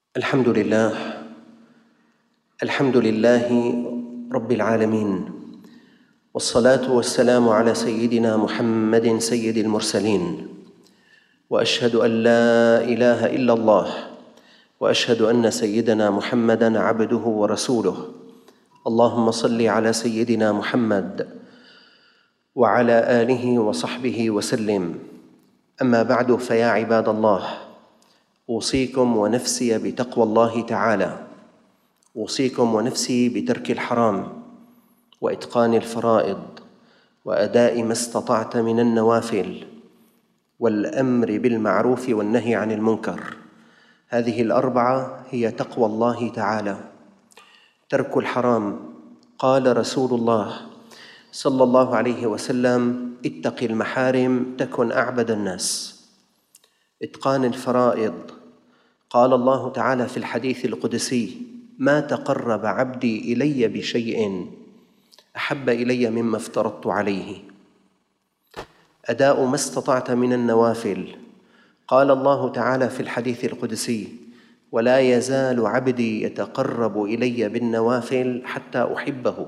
الحمد لله. الحمد لله رب العالمين، والصلاة والسلام على سيدنا محمد سيد المرسلين، وأشهد أن لا إله إلا الله، وأشهد أن سيدنا محمدًا عبده ورسوله. اللهم صل على سيدنا محمد وعلى آله وصحبه وسلم. أما بعد، فيا عباد الله، أوصيكم ونفسي بتقوى الله تعالى، أوصيكم ونفسي بترك الحرام وإتقان الفرائض وأداء ما استطعت من النوافل والأمر بالمعروف والنهي عن المنكر. هذه الأربعة هي تقوى الله تعالى. ترك الحرام، قال رسول الله صلى الله عليه وسلم: اتق المحارم تكن أعبد الناس. إتقان الفرائض، قال الله تعالى في الحديث القدسي: ما تقرب عبدي إلي بشيء أحب إلي مما افترضت عليه. أداء ما استطعت من النوافل، قال الله تعالى في الحديث القدسي: ولا يزال عبدي يتقرب إلي بالنوافل حتى أحبه.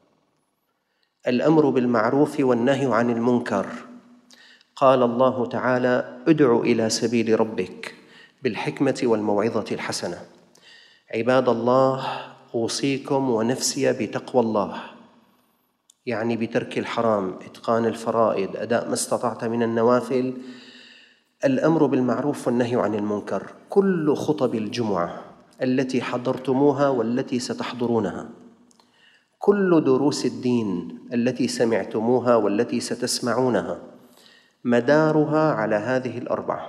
الأمر بالمعروف والنهي عن المنكر، قال الله تعالى: ادع إلى سبيل ربك بالحكمة والموعظة الحسنة. عباد الله، أوصيكم ونفسي بتقوى الله، يعني بترك الحرام، إتقان الفرائض، أداء ما استطعت من النوافل، الأمر بالمعروف والنهي عن المنكر. كل خطب الجمعة التي حضرتموها والتي ستحضرونها، كل دروس الدين التي سمعتموها والتي ستسمعونها، مدارها على هذه الأربعة.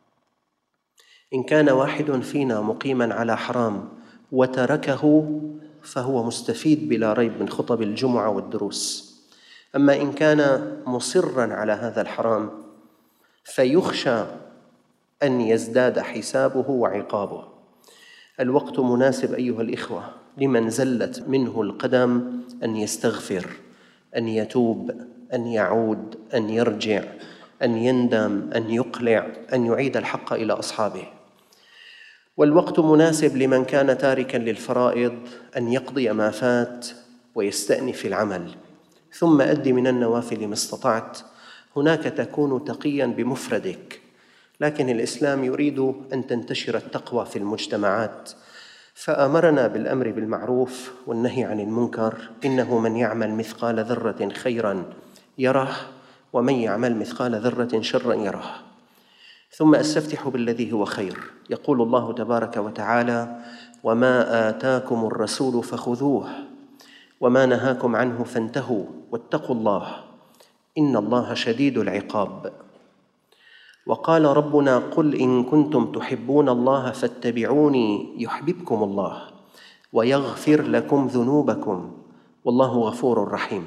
إن كان واحد فينا مقيماً على حرام وتركه فهو مستفيد بلا ريب من خطب الجمعة والدروس. أما إن كان مصراً على هذا الحرام فيخشى أن يزداد حسابه وعقابه. الوقت مناسب أيها الإخوة لمن زلت منه القدم أن يستغفر، أن يتوب، أن يعود، أن يرجع، أن يندم، أن يقلع، أن يعيد الحق إلى أصحابه. والوقت مناسب لمن كان تاركاً للفرائض أن يقضي ما فات ويستأنف العمل، ثم أد من النوافل ما استطعت. هناك تكون تقياً بمفردك، لكن الإسلام يريد أن تنتشر التقوى في المجتمعات، فأمرنا بالأمر بالمعروف والنهي عن المنكر. إنه من يعمل مثقال ذرة خيراً يره، ومن يعمل مثقال ذرة شراً يره. ثم أستفتح بالذي هو خير. يقول الله تبارك وتعالى: وما آتاكم الرسول فخذوه وما نهاكم عنه فانتهوا واتقوا الله إن الله شديد العقاب. وقال ربنا: قل إن كنتم تحبون الله فاتبعوني يحببكم الله ويغفر لكم ذنوبكم والله غفور رحيم.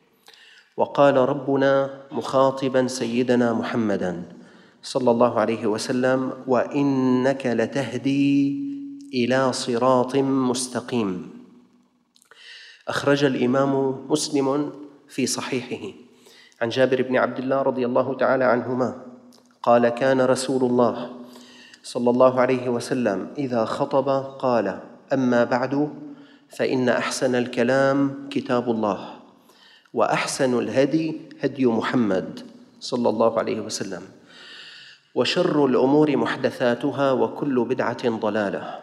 وقال ربنا مخاطباً سيدنا محمداً صلى الله عليه وسلم: وإنك لتهدي إلى صراط مستقيم. أخرج الإمام مسلم في صحيحه عن جابر بن عبد الله رضي الله تعالى عنهما قال: كان رسول الله صلى الله عليه وسلم إذا خطب قال: أما بعد، فإن أحسن الكلام كتاب الله، وأحسن الهدي هدي محمد صلى الله عليه وسلم، وشر الأمور محدثاتها وكل بدعة ضلالة.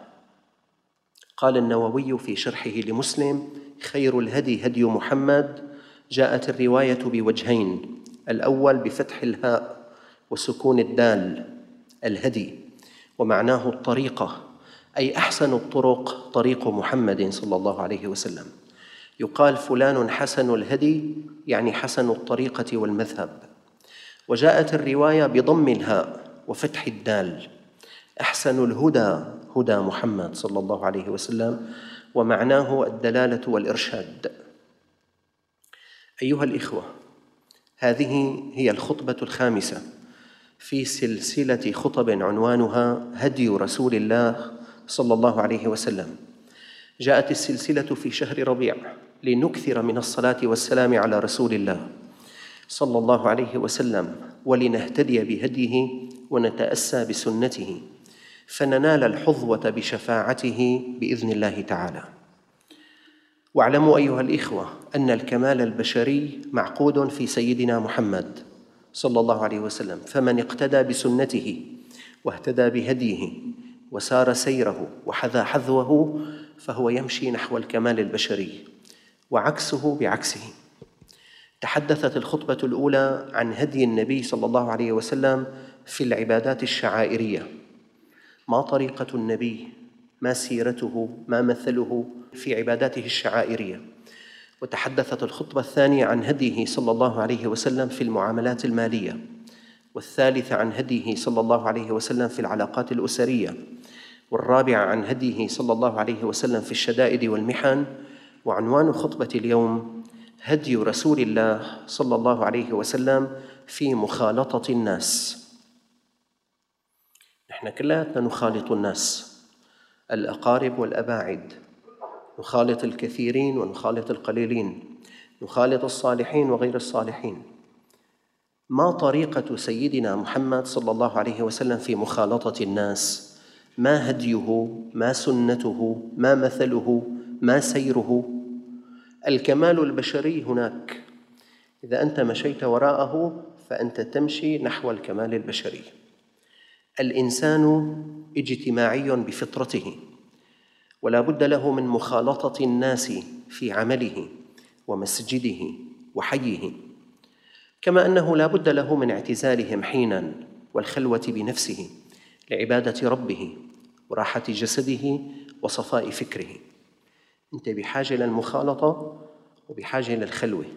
قال النووي في شرحه لمسلم: خير الهدي هدي محمد. جاءت الرواية بوجهين: الأول بفتح الهاء وسكون الدال، الهدي، ومعناه الطريقة، أي أحسن الطرق طريق محمد صلى الله عليه وسلم. يقال فلان حسن الهدي، يعني حسن الطريقة والمذهب. وجاءت الرواية بضم الهاء وفتح الدال: أحسن الهدى هدى محمد صلى الله عليه وسلم، ومعناه الدلالة والإرشاد. أيها الإخوة، هذه هي الخطبة الخامسة في سلسلة خطب عنوانها هدي رسول الله صلى الله عليه وسلم. جاءت السلسلة في شهر ربيع لنكثر من الصلاة والسلام على رسول الله صلى الله عليه وسلم، ولنهتدي بهديه ونتأسى بسنته. فننال الحظوة بشفاعته بإذن الله تعالى. واعلموا أيها الإخوة أن الكمال البشري معقود في سيدنا محمد صلى الله عليه وسلم، فمن اقتدى بسنته واهتدى بهديه وسار سيره وحذا حذوه فهو يمشي نحو الكمال البشري، وعكسه بعكسه. تحدثت الخطبة الأولى عن هدي النبي صلى الله عليه وسلم في العبادات الشعائرية، ما طريقة النبي، ما سيرته، ما مثله في عباداته الشعائرية. وتحدثت الخطبة الثانية عن هديه صلى الله عليه وسلم في المعاملات المالية، والثالثة عن هديه صلى الله عليه وسلم في العلاقات الأسرية، والرابعة عن هديه صلى الله عليه وسلم في الشدائد والمحن. وعنوان خطبة اليوم هدي رسول الله صلى الله عليه وسلم في مخالطة الناس. نحن كلاتنا نخالط الناس، الأقارب والأباعد، نخالط الكثيرين ونخالط القليلين، نخالط الصالحين وغير الصالحين. ما طريقة سيدنا محمد صلى الله عليه وسلم في مخالطة الناس؟ ما هديه؟ ما سنته؟ ما مثله؟ ما سيره؟ الكمال البشري هناك، إذا أنت مشيت وراءه فأنت تمشي نحو الكمال البشري. الإنسان اجتماعي بفطرته، ولا بد له من مخالطة الناس في عمله ومسجده وحيه، كما أنه لا بد له من اعتزالهم حيناً والخلوة بنفسه لعبادة ربه وراحة جسده وصفاء فكره. أنت بحاجة للمخالطة وبحاجة للخلوة.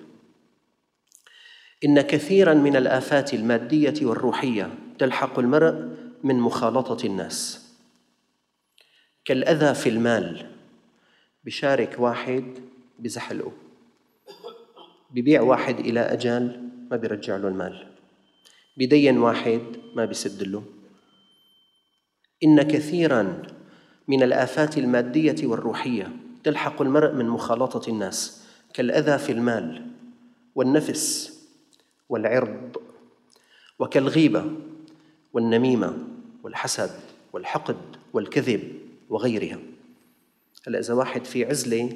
إن كثيراً من الآفات المادية والروحية تلحق المرء من مخالطة الناس، كالأذى في المال. بشارك واحد بزحلقه، ببيع واحد إلى أجل ما بيرجع له المال، بدين واحد ما بيسد له. إن كثيراً من الآفات المادية والروحية تلحق المرء من مخالطة الناس، كالأذى في المال والنفس والعرض، وكالغيبة والنميمة والحسد والحقد والكذب وغيرها. هلا إذا واحد في عزلة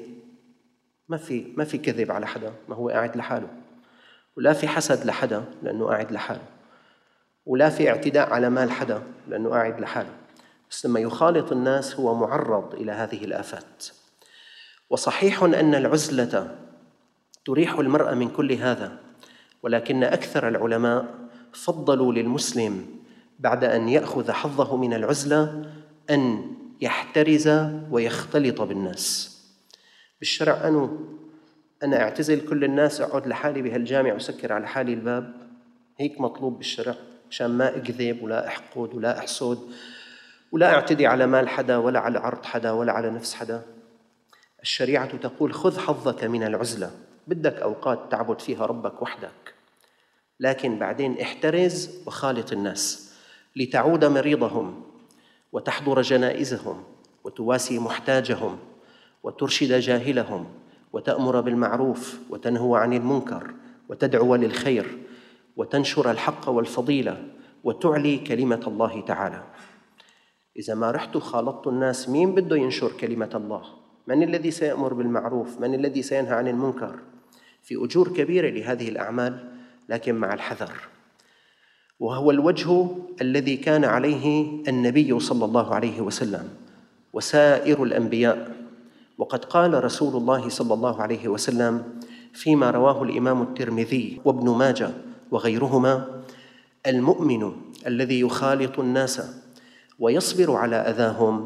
ما في كذب على حدا، ما هو قاعد لحاله، ولا في حسد لحدا لأنه قاعد لحاله، ولا في اعتداء على مال حدا لأنه قاعد لحاله. بس لما يخالط الناس هو معرض إلى هذه الآفات. وصحيح أن العزلة تريح المرء من كل هذا، ولكن أكثر العلماء فضلوا للمسلم بعد أن يأخذ حظه من العزلة أن يحترز ويختلط بالناس. بالشرع أنا أعتزل كل الناس، أقعد لحالي بهالجامع وسكر على حالي الباب، هيك مطلوب بالشرع، عشان ما أكذب ولا أحقد ولا أحسد ولا أعتدي على مال حدا ولا على عرض حدا ولا على نفس حدا. الشريعة تقول خذ حظك من العزلة، بدك أوقات تعبد فيها ربك وحدك، لكن بعدين احترز وخالط الناس لتعود مريضهم وتحضر جنائزهم وتواسي محتاجهم وترشد جاهلهم وتأمر بالمعروف وتنهى عن المنكر وتدعو للخير وتنشر الحق والفضيلة وتعلي كلمة الله تعالى. إذا ما رحت خالطت الناس، مين بده ينشر كلمة الله؟ من الذي سيأمر بالمعروف؟ من الذي سينهى عن المنكر؟ في أجور كبيرة لهذه الأعمال، لكن مع الحذر. وهو الوجه الذي كان عليه النبي صلى الله عليه وسلم وسائر الأنبياء. وقد قال رسول الله صلى الله عليه وسلم فيما رواه الإمام الترمذي وابن ماجه وغيرهما: المؤمن الذي يخالط الناس ويصبر على أذاهم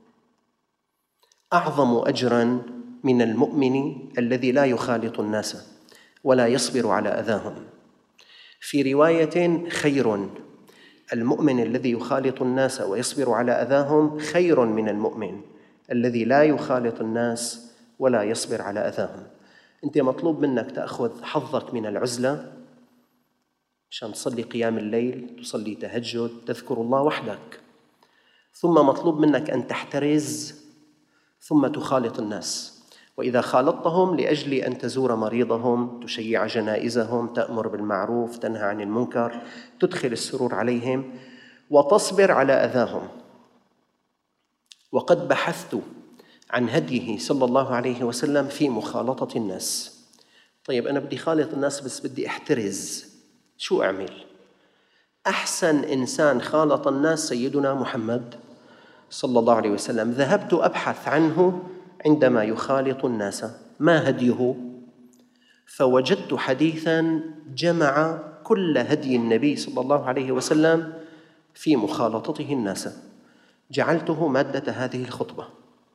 أعظم أجراً من المؤمن الذي لا يخالط الناس ولا يصبر على أذاهم. في رواية خير: المؤمن الذي يخالط الناس ويصبر على أذاهم خير من المؤمن الذي لا يخالط الناس ولا يصبر على أذاهم. أنت مطلوب منك تأخذ حظك من العزلة عشان تصلي قيام الليل، تصلي تهجد، تذكر الله وحدك، ثم مطلوب منك أن تحترز ثم تخالط الناس. وإذا خالطتهم لأجل أن تزور مريضهم، تشيع جنائزهم، تأمر بالمعروف، تنهى عن المنكر، تدخل السرور عليهم وتصبر على أذاهم. وقد بحثت عن هديه صلى الله عليه وسلم في مخالطة الناس. طيب أنا بدي خالط الناس بس بدي أحترز، شو أعمل؟ أحسن إنسان خالط الناس سيدنا محمد صلى الله عليه وسلم. ذهبت أبحث عنه عندما يخالط الناس، ما هديه؟ فوجدت حديثاً جمع كل هدي النبي صلى الله عليه وسلم في مخالطته الناس، جعلته مادة هذه الخطبة.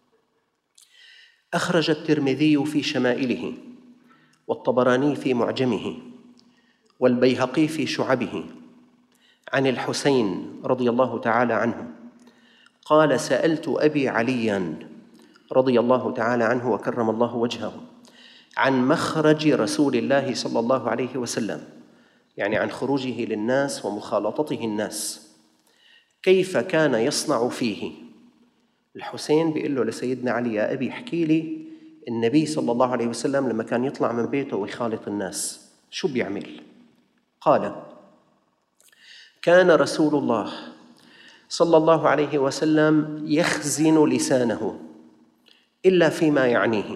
أخرج الترمذي في شمائله، والطبراني في معجمه، والبيهقي في شعبه عن الحسين رضي الله تعالى عنه قال: سألت أبي علياً رضي الله تعالى عنه وكرم الله وجهه عن مخرج رسول الله صلى الله عليه وسلم، يعني عن خروجه للناس ومخالطته الناس، كيف كان يصنع فيه. الحسين بيقول له لسيدنا علي: يا أبي احكي لي النبي صلى الله عليه وسلم لما كان يطلع من بيته ويخالط الناس شو بيعمل؟ قال: كان رسول الله صلى الله عليه وسلم يخزن لسانه إلا فيما يعنيه،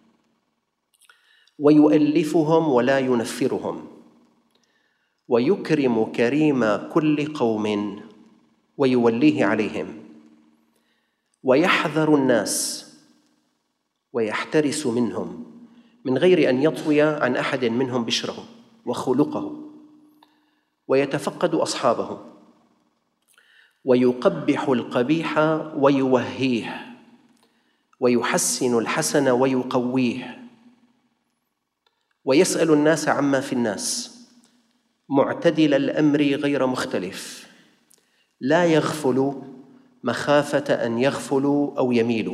ويؤلفهم ولا ينفرهم، ويكرم كريم كل قوم ويوليه عليهم، ويحذر الناس ويحترس منهم من غير أن يطوي عن أحد منهم بشره وخلقه، ويتفقد أصحابه، ويقبح القبيح ويوهيه، ويحسن الحسن ويقويه، ويسأل الناس عما في الناس، معتدل الأمر غير مختلف، لا يغفل مخافة أن يغفلوا أو يميلوا،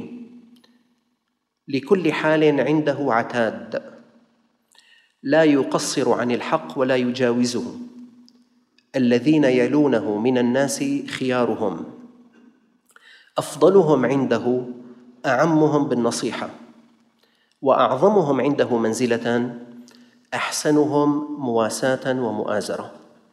لكل حال عنده عتاد، لا يقصر عن الحق ولا يجاوزه، الذين يلونه من الناس خيارهم، أفضلهم عنده أعمهم بالنصيحة، وأعظمهم عنده منزلة أحسنهم مواساة ومؤازرة.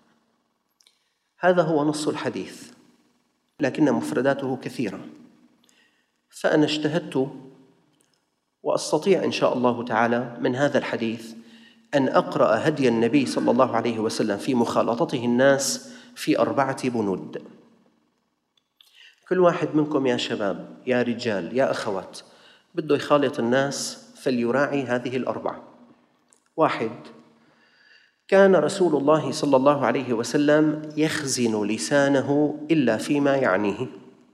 هذا هو نص الحديث، لكن مفرداته كثيرة، فأنا اجتهدت وأستطيع إن شاء الله تعالى من هذا الحديث أن أقرأ هدي النبي صلى الله عليه وسلم في مخالطته الناس في 4 بنود. كل واحد منكم يا شباب يا رجال يا أخوات بده يخالط الناس فليراعي هذه 4. 1: كان رسول الله صلى الله عليه وسلم يخزن لسانه إلا فيما يعنيه.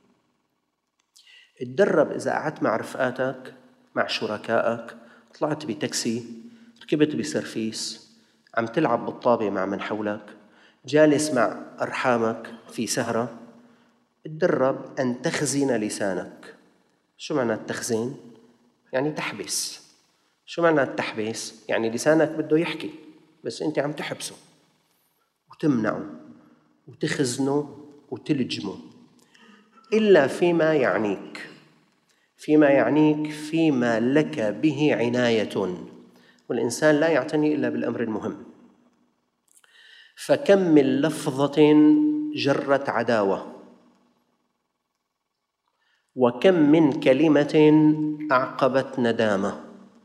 اتدرب إذا قعدت مع رفقاتك، مع شركائك، طلعت بتاكسي، ركبت بسرفيس، عم تلعب بالطابة مع من حولك، جالس مع أرحامك في سهرة، اتدرب أن تخزن لسانك. شو معنى التخزين؟ يعني تحبس. شو معنى التحبيس؟ يعني لسانك بده يحكي بس أنت عم تحبسه وتمنعه وتخزنه وتلجمه، إلا فيما يعنيك. فيما يعنيك فيما لك به عناية، والإنسان لا يعتني إلا بالأمر المهم. فكم من لفظة جرت عداوة، وكم من كلمة أعقبت ندامة.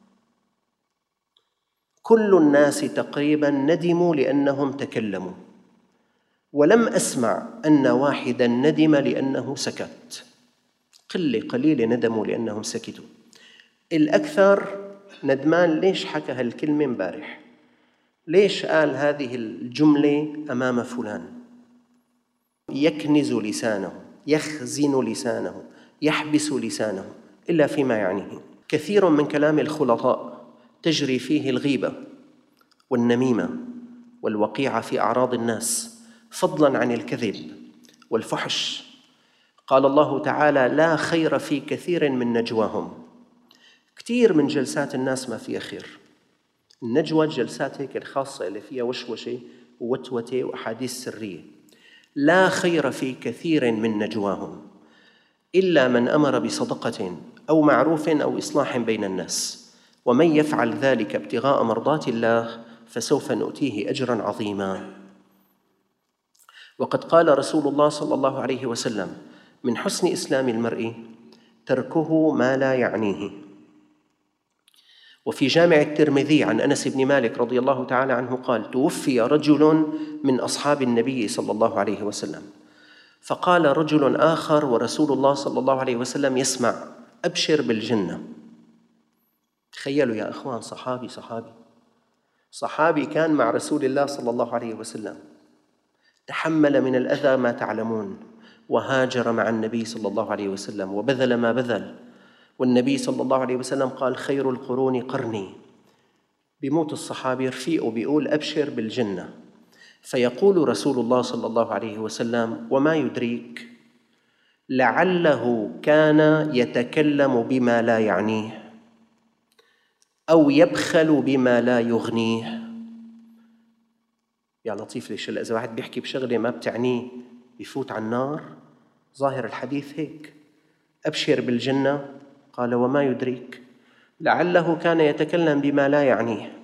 كل الناس تقريباً ندموا لأنهم تكلموا، ولم أسمع أن واحداً ندم لأنه سكت. قليل ندموا لأنهم سكتوا. الأكثر ندمان ليش حكى هالكلمة امبارح، ليش قال هذه الجملة أمام فلان. يكنز لسانه، يخزن لسانه، يحبس لسانه إلا فيما يعنيه. كثير من كلام الخلطاء تجري فيه الغيبة والنميمة والوقيعة في أعراض الناس، فضلاً عن الكذب والفحش. قال الله تعالى: لا خير في كثير من نجواهم. كثير من جلسات الناس ما فيها خير. النجوى الجلسات هيك الخاصة اللي فيها وشوشة ووتوتة وأحاديث سرية. لا خير في كثير من نجواهم إلا من أمر بصدقة أو معروف أو إصلاح بين الناس، ومن يفعل ذلك ابتغاء مرضات الله فسوف نؤتيه أجراً عظيماً. وقد قال رسول الله صلى الله عليه وسلم: من حسن إسلام المرء تركه ما لا يعنيه. وفي جامع الترمذي عن أنس بن مالك رضي الله تعالى عنه قال: توفي رجل من أصحاب النبي صلى الله عليه وسلم، فقال رجل آخر ورسول الله صلى الله عليه وسلم يسمع: أبشر بالجنة. تخيلوا يا أخوان، صحابي كان مع رسول الله صلى الله عليه وسلم، تحمل من الأذى ما تعلمون، وهاجر مع النبي صلى الله عليه وسلم وبذل ما بذل، والنبي صلى الله عليه وسلم قال: خير القرون قرني. بموت الصحابي رفيقه بيقول: أبشر بالجنة. فيقول رسول الله صلى الله عليه وسلم: وما يدريك لعله كان يتكلم بما لا يعنيه أو يبخل بما لا يغنيه. يا لطيف، ليش إذا واحد بيحكي بشغلة ما بتعنيه بيفوت على النار؟ ظاهر الحديث هيك. أبشر بالجنة، قال: وما يدريك لعله كان يتكلم بما لا يعنيه.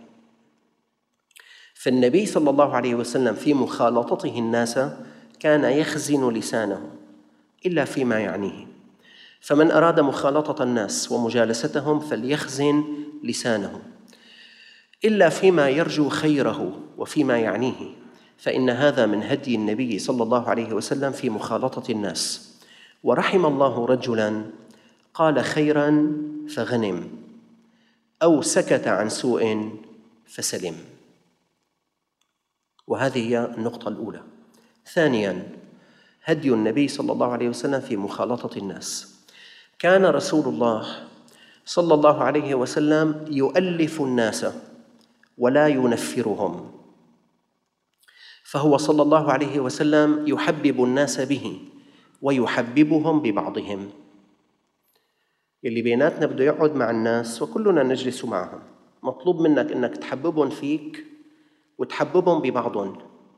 فالنبي صلى الله عليه وسلم في مخالطته الناس كان يخزن لسانه إلا فيما يعنيه. فمن أراد مخالطة الناس ومجالستهم فليخزن لسانه إلا فيما يرجو خيره وفيما يعنيه، فإن هذا من هدي النبي صلى الله عليه وسلم في مخالطة الناس. ورحم الله رجلاً قال خيراً فغنم، أو سكت عن سوء فسلم. وهذه هي النقطة الأولى. ثانياً، هدي النبي صلى الله عليه وسلم في مخالطة الناس. كان رسول الله صلى الله عليه وسلم يؤلف الناس ولا ينفرهم، فهو صلى الله عليه وسلم يحبب الناس به ويحببهم ببعضهم. يلي بيناتنا بده يقعد مع الناس وكلنا نجلس معهم، مطلوب منك أنك تحببهم فيك وتحببهم ببعضهم.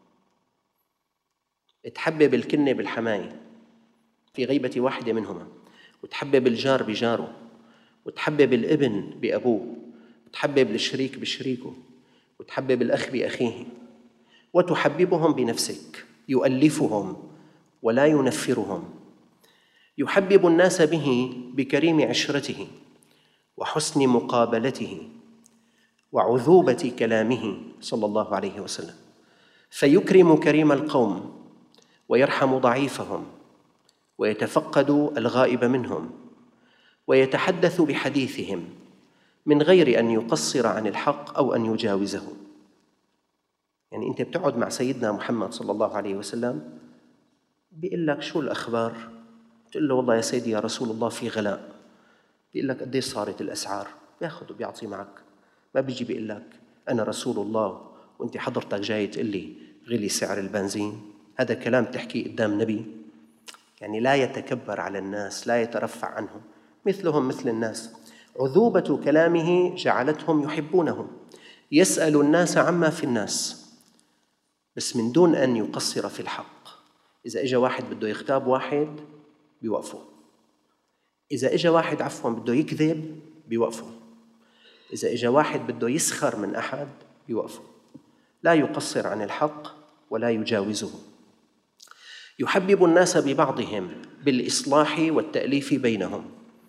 تحبب الكنة بالحماية في غيبة واحدة منهما، وتحبب الجار بجاره، وتحبب الابن بأبوه، وتحبب الشريك بشريكه، وتحبب الأخ بأخيه، وتحببهم بنفسك. يؤلفهم ولا ينفرهم، يحبب الناس به بكريم عشرته وحسن مقابلته وعذوبة كلامه صلى الله عليه وسلم، فيكرم كريم القوم ويرحم ضعيفهم ويتفقد الغائب منهم ويتحدث بحديثهم من غير أن يقصر عن الحق أو أن يجاوزه. يعني أنت بتقعد مع سيدنا محمد صلى الله عليه وسلم، بيقول لك: شو الأخبار؟ تقول له: والله يا سيدي يا رسول الله في غلاء. بيقول لك: قديش صارت الأسعار؟ بياخذ وبيعطي معك، ما بيجي بيقول لك: أنا رسول الله وأنت حضرتك جاي تقول لي غلي سعر البنزين. هذا كلام تحكيه قدام نبي؟ يعني لا يتكبر على الناس، لا يترفع عنهم، مثلهم مثل الناس. عذوبة كلامه جعلتهم يحبونه، يسأل الناس عما في الناس بس من دون أن يقصر في الحق. إذا إجا واحد بده يغتاب واحد بيوقفه، إذا إجا واحد بده يكذب بيوقفه، إذا إجا واحد بده يسخر من أحد بيوقفه، لا يقصر عن الحق ولا يجاوزه. يحبب الناس ببعضهم بالإصلاح والتأليف بينهم.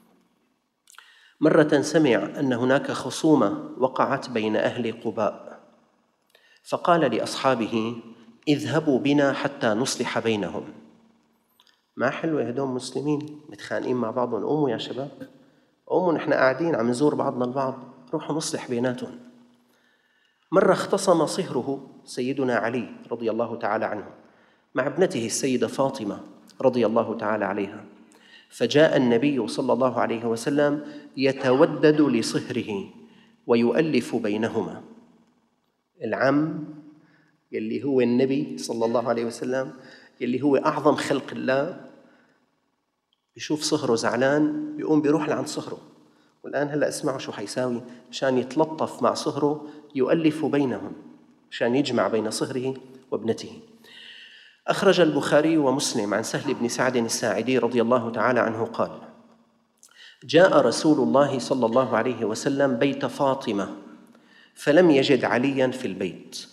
مرة سمع أن هناك خصومة وقعت بين أهل قباء، فقال لأصحابه: اذهبوا بنا حتى نصلح بينهم. ما حلوة هدول مسلمين متخانقين مع بعضهم، قوموا يا شباب، قوموا، نحن قاعدين عم نزور بعضنا البعض، روحوا نصلح بيناتهم. مرة اختصم صهره سيدنا علي رضي الله تعالى عنه مع ابنته السيدة فاطمة رضي الله تعالى عليها، فجاء النبي صلى الله عليه وسلم يتودد لصهره ويؤلف بينهما. العم يلي هو النبي صلى الله عليه وسلم، يلي هو أعظم خلق الله، بيشوف صهره زعلان بيقوم بيروح لعند صهره. والآن هلأ اسمعوا شو حيساوي مشان يتلطف مع صهره، يؤلف بينهم مشان يجمع بين صهره وابنته. أخرج البخاري ومسلم عن سهل بن سعد الساعدي رضي الله تعالى عنه قال: جاء رسول الله صلى الله عليه وسلم بيت فاطمة فلم يجد علياً في البيت،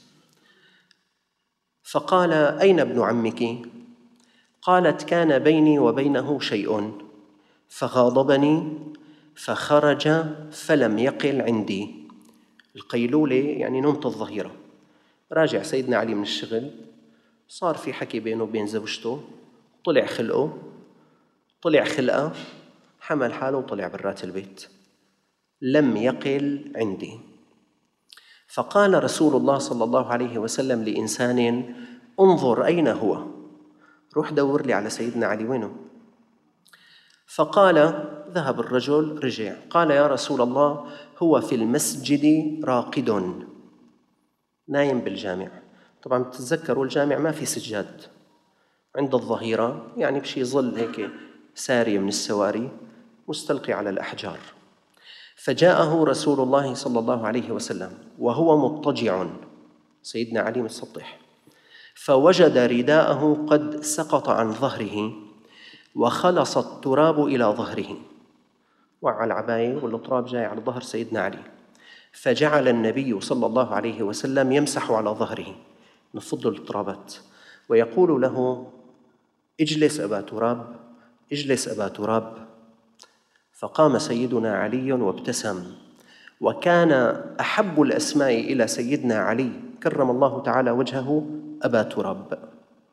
فقال: أين ابن عمك؟ قالت: كان بيني وبينه شيء فغاضبني فخرج فلم يقل عندي. القيلولة يعني نومة الظهيرة. راجع سيدنا علي من الشغل، صار في حكي بينه وبين زوجته، طلع خلقة، حمل حاله وطلع برات البيت، لم يقل عندي. فقال رسول الله صلى الله عليه وسلم لإنسان: انظر أين هو، روح دور لي على سيدنا علي وينه. فقال: ذهب الرجل، رجع قال: يا رسول الله، هو في المسجد راقد، نايم بالجامع. طبعاً تتذكروا الجامع ما في سجاد، عند الظهيرة يعني بشي ظل هيك ساري من السواري مستلقي على الأحجار. فجاءه رسول الله صلى الله عليه وسلم وهو مضطجع، سيدنا علي متسطح، فوجد رداءه قد سقط عن ظهره وخلص التراب إلى ظهره، وعى العباية والتراب جاي على ظهر سيدنا علي. فجعل النبي صلى الله عليه وسلم يمسح على ظهره، نفض الترابات، ويقول له: اجلس أبا تراب، اجلس أبا تراب. فقام سيدنا علي وابتسم، وكان أحب الأسماء إلى سيدنا علي كرم الله تعالى وجهه أبا تراب.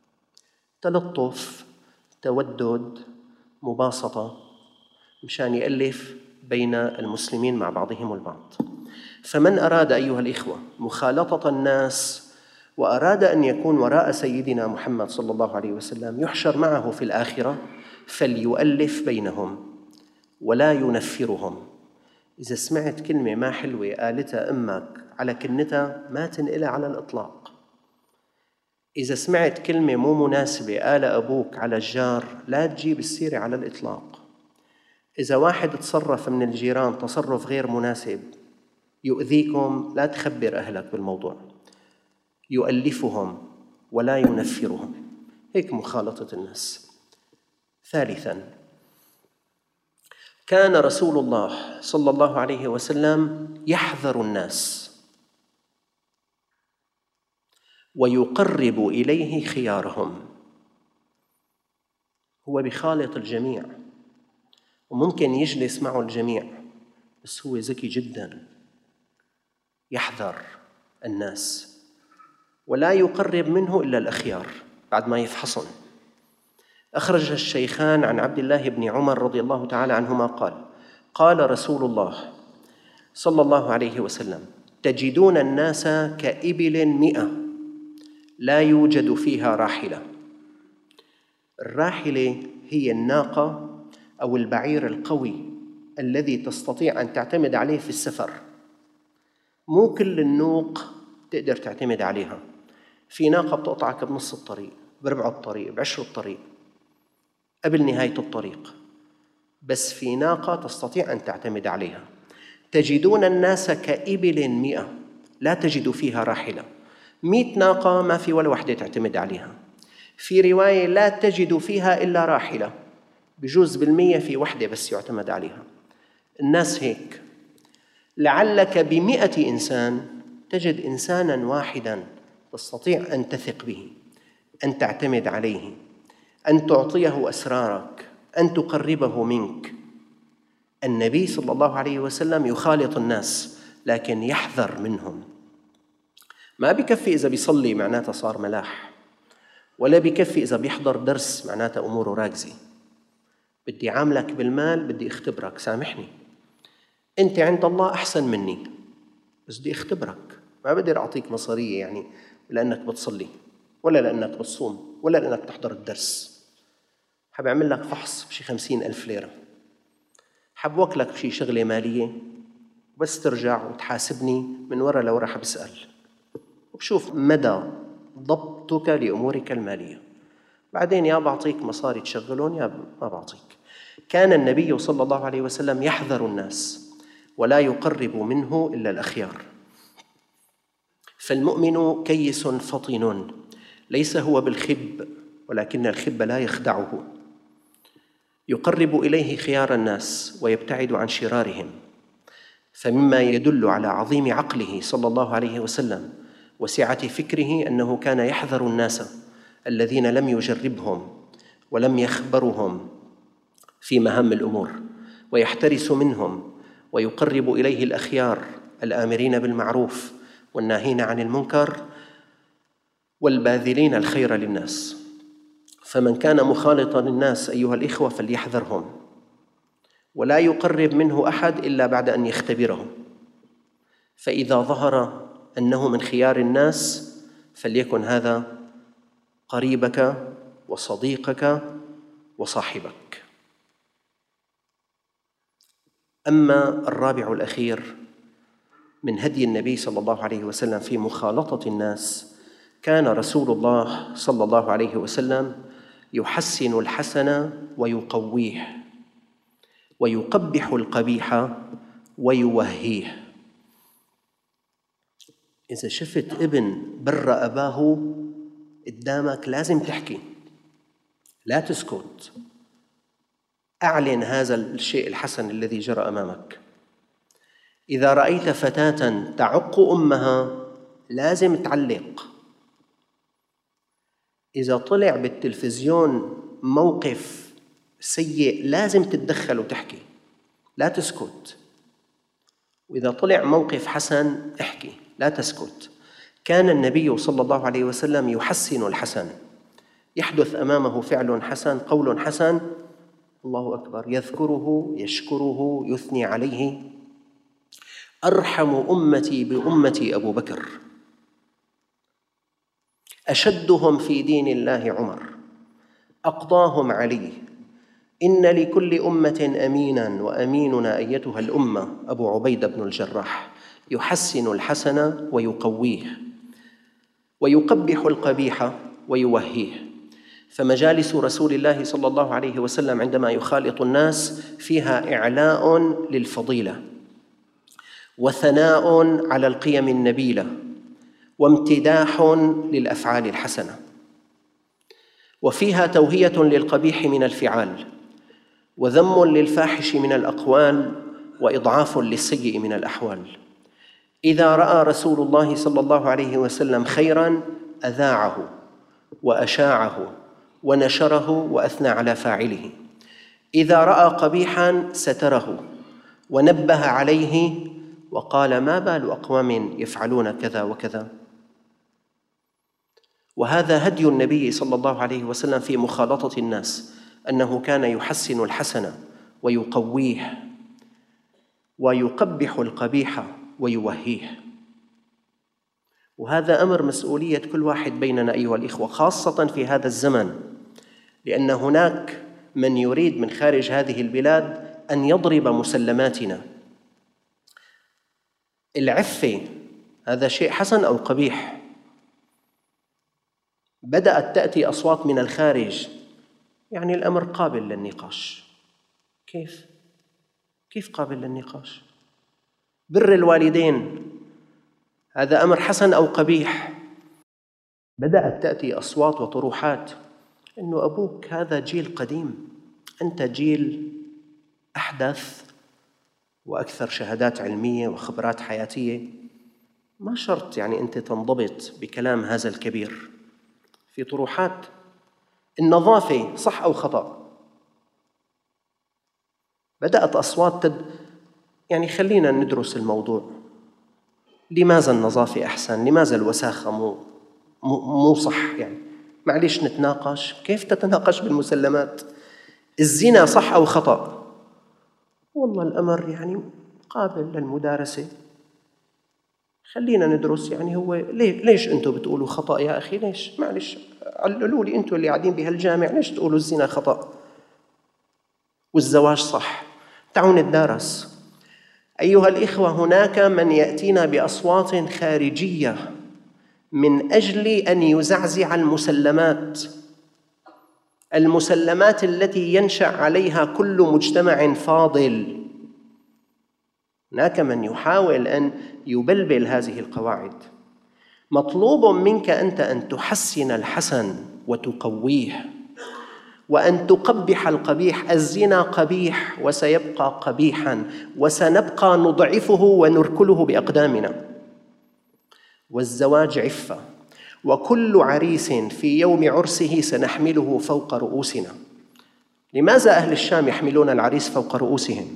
تلطف، تودد، مباسطة، مشان يألف بين المسلمين مع بعضهم البعض. فمن أراد أيها الإخوة مخالطة الناس وأراد أن يكون وراء سيدنا محمد صلى الله عليه وسلم يحشر معه في الآخرة فليؤلف بينهم ولا ينفرهم. إذا سمعت كلمة ما حلوة قالتها أمك على كنتها ما تنقلها على الإطلاق. إذا سمعت كلمة مو مناسبة قال أبوك على الجار لا تجيب السيرة على الإطلاق. إذا واحد تصرف من الجيران تصرف غير مناسب يؤذيكم لا تخبر أهلك بالموضوع، يؤلفهم ولا ينفرهم. هيك مخالطة الناس. ثالثاً، كان رسول الله صلى الله عليه وسلم يحذر الناس ويقرب إليه خيارهم. هو بخالط الجميع وممكن يجلس معه الجميع، بس هو ذكي جداً، يحذر الناس ولا يقرب منه إلا الأخيار بعد ما يفحصن. أخرج الشيخان عن عبد الله بن عمر رضي الله تعالى عنهما قال: قال رسول الله صلى الله عليه وسلم: تجدون الناس كإبل 100 لا يوجد فيها راحلة. الراحلة هي الناقة أو البعير القوي الذي تستطيع أن تعتمد عليه في السفر. مو كل النوق تقدر تعتمد عليها. في ناقة بتقطعك بنص الطريق، بربع الطريق، بعشر الطريق، قبل نهاية الطريق، بس في ناقة تستطيع أن تعتمد عليها. تجدون الناس كإبل 100 لا تجد فيها راحلة. 100 ناقة ما في ولا واحدة تعتمد عليها. في رواية لا تجد فيها إلا راحلة، بجوز بالمية في واحدة بس يعتمد عليها. الناس هيك. لعلك ب100 إنسان تجد إنساناً واحداً تستطيع أن تثق به، أن تعتمد عليه، أن تعطيه أسرارك، أن تقربه منك. النبي صلى الله عليه وسلم يخالط الناس لكن يحذر منهم. ما بكفي إذا بيصلي معناته صار ملاح، ولا بكفي إذا بيحضر درس معناته أموره راكزة. بدي عاملك بالمال، بدي اختبرك، سامحني أنت عند الله أحسن مني بس بدي اختبرك، ما بقدر أعطيك مصارية يعني لأنك بتصلي ولا لأنك بتصوم ولا لأنك تحضر الدرس. حاب أعمل لك فحص بشي 50,000 ليرة، حاب وكلك بشي شغلة مالية، بس ترجع وتحاسبني من وراء لورا. حاب أسأل وبشوف مدى ضبطك لأمورك المالية، بعدين يا بعطيك مصاري تشغلون يا ما بعطيك. كان النبي صلى الله عليه وسلم يحذر الناس ولا يقرب منه إلا الأخيار. فالمؤمن كيس فطن، ليس هو بالخب ولكن الخب لا يخدعه. يقرب إليه خيار الناس ويبتعد عن شرارهم. فمما يدل على عظيم عقله صلى الله عليه وسلم وسعة فكره أنه كان يحذر الناس الذين لم يجربهم ولم يخبرهم في مهام الأمور، ويحترس منهم ويقرب إليه الأخيار الآمرين بالمعروف والناهين عن المنكر والباذلين الخير للناس. فمن كان مخالطا للناس أيها الإخوة فليحذرهم، ولا يقرب منه أحد إلا بعد أن يختبره، فإذا ظهر أنه من خيار الناس فليكن هذا قريبك وصديقك وصاحبك. أما الرابع الأخير من هدي النبي صلى الله عليه وسلم في مخالطة الناس، كان رسول الله صلى الله عليه وسلم يحسن الحسن ويقويه، ويقبح القبيح ويوهيه. إذا شفت ابن بر أباه قدامك لازم تحكي، لا تسكت، أعلن هذا الشيء الحسن الذي جرى أمامك. إذا رأيت فتاة تعق أمها لازم تعلق. إذا طلع بالتلفزيون موقف سيء لازم تتدخل وتحكي، لا تسكت. وإذا طلع موقف حسن احكي، لا تسكت. كان النبي صلى الله عليه وسلم يحسن الحسن، يحدث أمامه فعل حسن، قول حسن، الله أكبر، يذكره، يشكره، يثني عليه. أرحم أمتي بأمتي أبو بكر، أشدهم في دين الله عمر، أقضاهم علي، إن لكل أمة أمينا وأميننا أيتها الأمة أبو عبيدة بن الجراح. يحسن الحسن ويقويه، ويقبح القبيح ويوهيه. فمجالس رسول الله صلى الله عليه وسلم عندما يخالط الناس فيها إعلاء للفضيلة، وثناء على القيم النبيلة، وامتداح للأفعال الحسنة، وفيها توهية للقبيح من الفعال، وذم للفاحش من الأقوال، وإضعاف للسيء من الأحوال. إذا رأى رسول الله صلى الله عليه وسلم خيراً أذاعه وأشاعه ونشره وأثنى على فاعله. إذا رأى قبيحاً ستره ونبه عليه وقال: ما بال أقوام يفعلون كذا وكذا. وهذا هدي النبي صلى الله عليه وسلم في مخالطة الناس، أنه كان يحسن الحسن ويقويه، ويقبح القبيح ويوهيه. وهذا أمر مسؤولية كل واحد بيننا أيها الإخوة، خاصة في هذا الزمن، لأن هناك من يريد من خارج هذه البلاد أن يضرب مسلماتنا. العفة هذا شيء حسن أو قبيح؟ بدأت تأتي أصوات من الخارج، يعني الأمر قابل للنقاش. كيف قابل للنقاش؟ بر الوالدين هذا أمر حسن أو قبيح؟ بدأت تأتي أصوات وطروحات إنه أبوك هذا جيل قديم، أنت جيل أحدث وأكثر شهادات علمية وخبرات حياتية، ما شرط يعني أنت تنضبط بكلام هذا الكبير. في طروحات النظافة صح أو خطأ؟ بدأت أصوات يعني خلينا ندرس الموضوع. لماذا النظافة أحسن؟ لماذا الوساخة مو صح؟ يعني معليش نتناقش. كيف تتناقش بالمسلمات؟ الزنا صح أو خطأ؟ والله الأمر يعني قابل للمدارسة، خلينا ندرس. يعني هو ليش أنتوا بتقولوا خطأ يا أخي؟ ليش؟ معلش عللوا لي أنتوا اللي قاعدين بهالجامع، ليش تقولوا الزنا خطأ والزواج صح؟ تعالوا نتدارس. أيها الإخوة، هناك من يأتينا بأصوات خارجية من أجل أن يزعزع المسلمات التي ينشأ عليها كل مجتمع فاضل. هناك من يحاول أن يبلبل هذه القواعد. مطلوب منك أنت أن تحسن الحسن وتقويه، وأن تقبح القبيح. الزنا قبيح وسيبقى قبيحاً، وسنبقى نضعفه ونركله بأقدامنا. والزواج عفة، وكل عريس في يوم عرسه سنحمله فوق رؤوسنا، لماذا أهل الشام يحملون العريس فوق رؤوسهم؟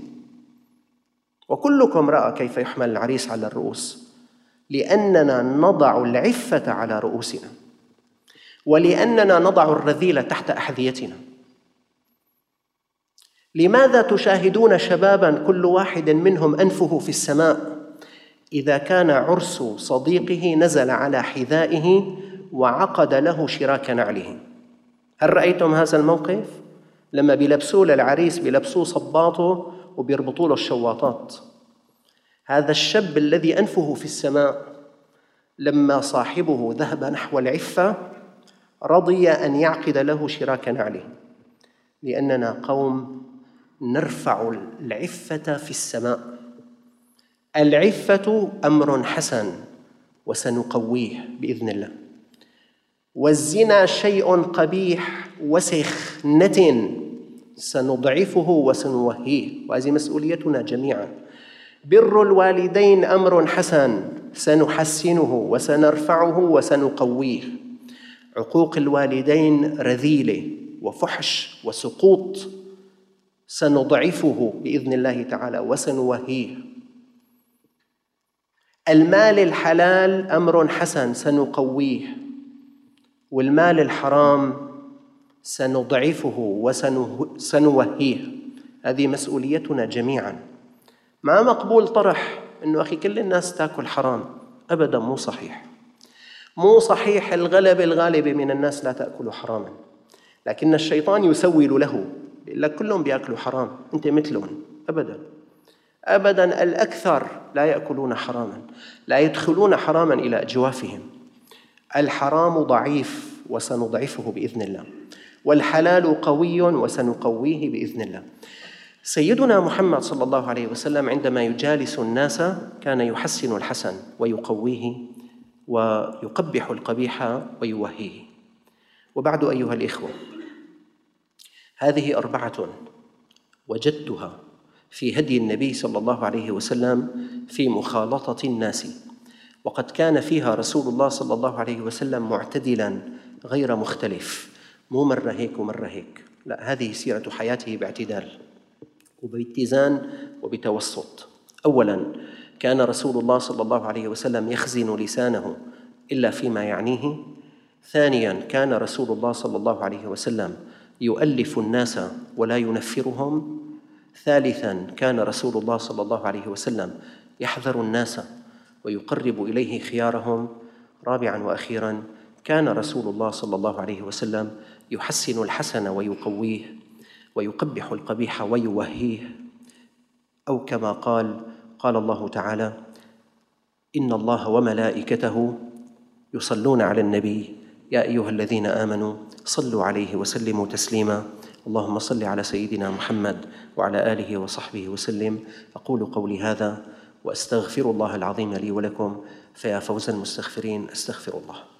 وكلكم رأى كيف يحمل العريس على الرؤوس. لأننا نضع العفة على رؤوسنا، ولأننا نضع الرذيلة تحت أحذيتنا. لماذا تشاهدون شباباً كل واحد منهم أنفه في السماء إذا كان عرس صديقه نزل على حذائه وعقد له شراك نعله؟ هل رأيتم هذا الموقف؟ لما بيلبسوه للعريس بيلبسوه صباطه وبيربطوا له الشواطات. هذا الشاب الذي أنفه في السماء لما صاحبه ذهب نحو العفة رضي أن يعقد له شراك نعله، لأننا قوم نرفع العفة في السماء. العفة أمر حسن وسنقويه بإذن الله، والزنا شيء قبيح وسخ نتن سنضعفه وسنوهيه، وهذه مسؤوليتنا جميعا. بر الوالدين أمر حسن سنحسنه وسنرفعه وسنقويه. عقوق الوالدين رذيلة وفحش وسقوط سنضعفه بإذن الله تعالى وسنوهيه. المال الحلال أمر حسن سنقويه، والمال الحرام سنضعفه وسنوهيه. هذه مسؤوليتنا جميعا. ما مقبول طرح إنه أخي كل الناس تأكل حرام، أبدا مو صحيح. مو صحيح. الغالبة من الناس لا تأكل حراما، لكن الشيطان يسول له، بيقول لك كلهم بيأكلوا حرام أنت مثلهم. أبدا أبدا، الأكثر لا يأكلون حراما، لا يدخلون حراما إلى أجوافهم. الحرام ضعيف وسنضعفه بإذن الله، والحلال قوي وسنقويه بإذن الله. سيدنا محمد صلى الله عليه وسلم عندما يجالس الناس كان يحسن الحسن ويقويه ويقبح القبيح ويوهيه. وبعد أيها الإخوة، هذه 4 وجدتها في هدي النبي صلى الله عليه وسلم في مخالطة الناس، وقد كان فيها رسول الله صلى الله عليه وسلم معتدلاً غير مختلف، مو مرة هيك ومرة هيك، لا، هذه سيرة حياته باعتدال وباتزان وبتوسط. أولاً، كان رسول الله صلى الله عليه وسلم يخزن لسانه إلا فيما يعنيه. ثانياً، كان رسول الله صلى الله عليه وسلم يؤلف الناس ولا ينفرهم. ثالثاً، كان رسول الله صلى الله عليه وسلم يحذر الناس ويقرب إليه خيارهم. رابعاً وأخيراً، كان رسول الله صلى الله عليه وسلم يحسن الحسن ويقويه ويقبح القبيح ويوهيه، أو كما قال الله تعالى: إن الله وملائكته يصلون على النبي يا أيها الذين آمنوا صلوا عليه وسلموا تسليما. اللهم صل على سيدنا محمد وعلى آله وصحبه وسلم. أقول قولي هذا وأستغفر الله العظيم لي ولكم، فيا فوز المستغفرين، أستغفر الله.